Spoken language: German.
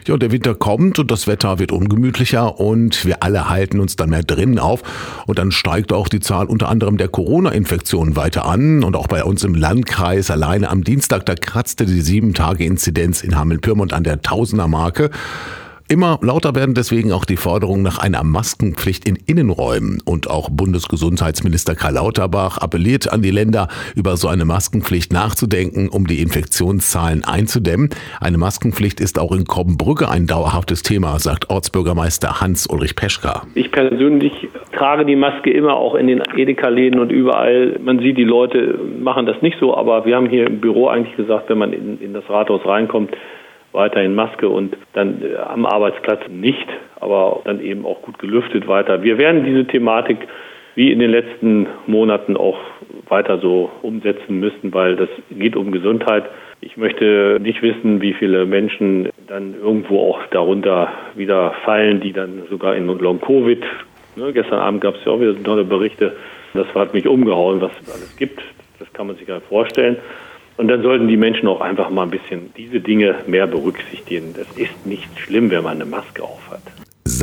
Ja, der Winter kommt und das Wetter wird ungemütlicher und wir alle halten uns dann mehr drinnen auf. Und dann steigt auch die Zahl unter anderem der Corona-Infektionen weiter an. Und auch bei uns im Landkreis alleine am Dienstag, da kratzte die 7-Tage-Inzidenz in Hameln-Pyrmont an der Tausender-Marke. Immer lauter werden deswegen auch die Forderungen nach einer Maskenpflicht in Innenräumen. Und auch Bundesgesundheitsminister Karl Lauterbach appelliert an die Länder, über so eine Maskenpflicht nachzudenken, um die Infektionszahlen einzudämmen. Eine Maskenpflicht ist auch in Cobbenbrücke ein dauerhaftes Thema, sagt Ortsbürgermeister Hans-Ulrich Peschka. Ich persönlich trage die Maske immer auch in den Edeka-Läden und überall. Man sieht, die Leute machen das nicht so, aber wir haben hier im Büro eigentlich gesagt, wenn man in das Rathaus reinkommt, weiterhin Maske und dann am Arbeitsplatz nicht, aber dann eben auch gut gelüftet weiter. Wir werden diese Thematik wie in den letzten Monaten auch weiter so umsetzen müssen, weil das geht um Gesundheit. Ich möchte nicht wissen, wie viele Menschen dann irgendwo auch darunter wieder fallen, die dann sogar in Long-Covid, gestern Abend gab es ja auch wieder tolle Berichte, das hat mich umgehauen, was es alles gibt, das kann man sich gar nicht vorstellen. Und dann sollten die Menschen auch einfach mal ein bisschen diese Dinge mehr berücksichtigen. Das ist nicht schlimm, wenn man eine Maske aufhat.